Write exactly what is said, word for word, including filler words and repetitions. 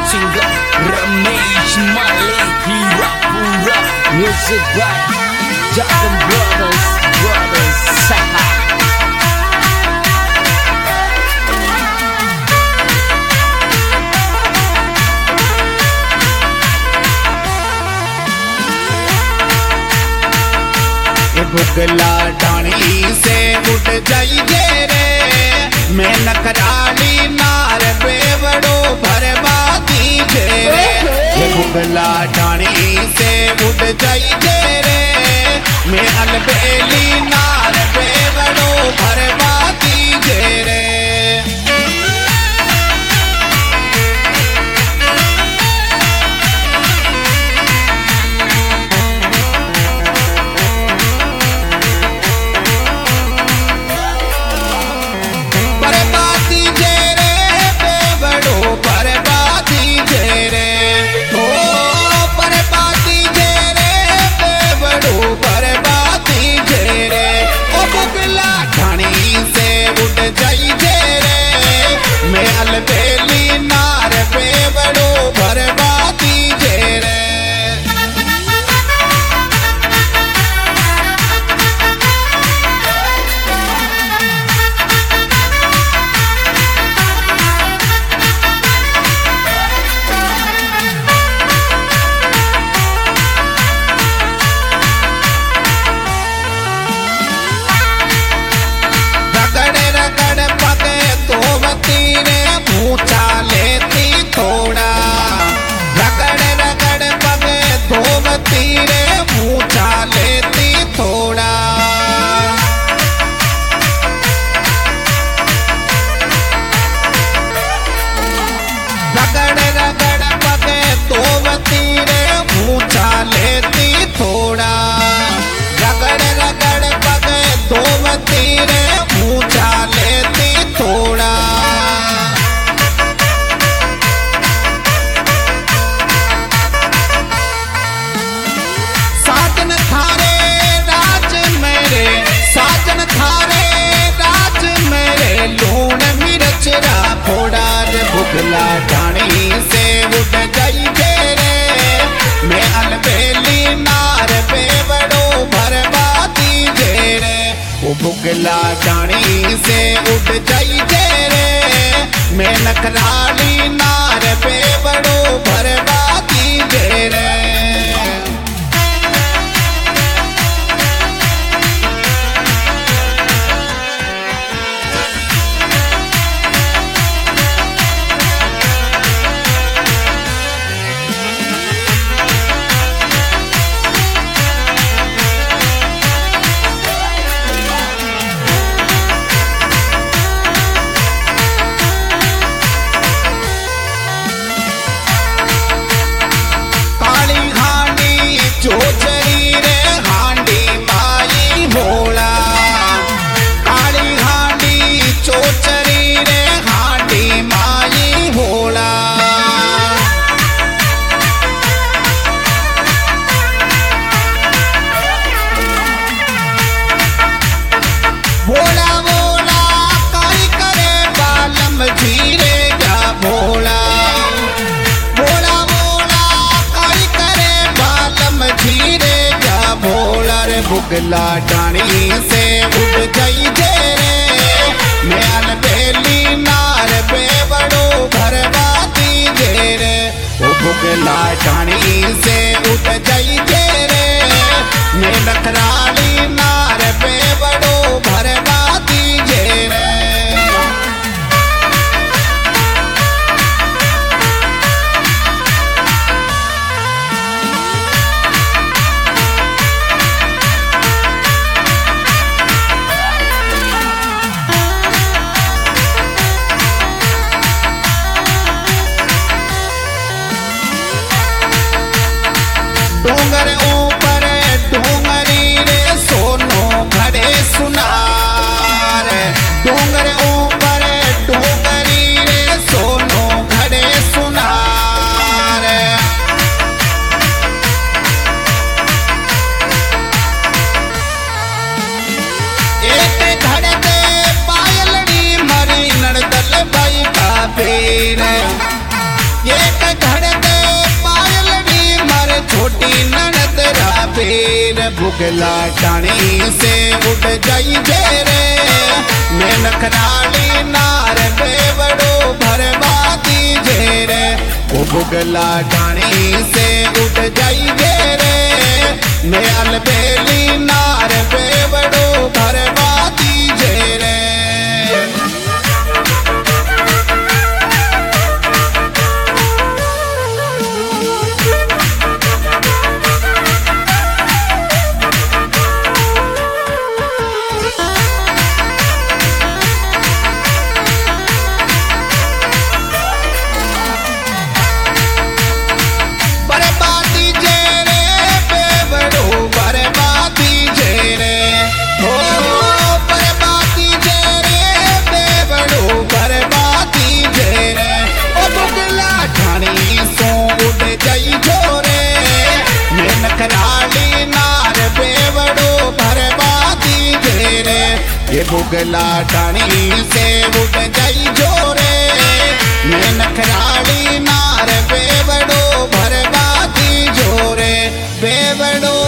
singer Ramesh Malik Hirapura. Music by Jagan Brothers, Brothers Saha. भुगला डाणी से उठ जाइए रे, मैं नखराली नार बेवड़ो भरबादी रे। भुगला डाणी से उठ जाइए रे, मैं अलबेली नार बेवड़ो भरबादी रे। बेली नार बेवड़ो भरबादी जेरे। रगड़ रगड़ पगे तो बतीरे ऊंचा लेती थोड़ा, रगड़ रगड़ पगे धोवती रे ऊंचा लेती थोड़ा। रगड़ रगड़ पगे धोवती रे ऊंचा लेती थोड़ा, रगड़ रगड़ पगे धोवती रे ऊंचा लेती थोड़ा। साजन थारे राज मेरे, साजन थारे राज मेरे, लूण मिर्च रा फोड़ा। भुगला डाणी से उठ जाइए रे, मैं अलबेली नार बेवड़ो भरबादी रे। वो भुगला डाणी से उठ जाइए रे, मैं नखराली नार बेवड़ो भरबादी रे। चोचरी रे हांडी माई भोला, काली हांडी चोचरी रे हांडी माई भोला। भोला भोला काई करे बालम धीरे जा भोला, भोला भोला काई करे बालम धीरे जा भोला रे। भुगला डाणी से उठ जाइए रे, मैं अलबेली नार बेवड़ो भरबादी रे। वो भुगला डाणी से उठ जाइए रे, मैं नखराली नार बेवड़ो भरबादी रे। डोंगर ऊपर डोंगरी रे सोनो घड़े सुनार, डोंगर ऊपर डोंगरी रे सोनो घड़े सुनार। एक घड़े दे पायलड़ी मरी नड़दल बाई का बेर, एक ननदरा पीर बुगला टाणी से उड़ जाई जेरे मैं नखराली नार बेवड़ो भरवाती जेरे वो बुगला टाणी से उड़ जाई जेरे मैं अलबेली नार बेवड़ो भरवाती जेरे ये बुगला टाणी से उड़ जाई जोरे मैं नखराली नार बेवड़ो भरवाती जोरे बेवड़ो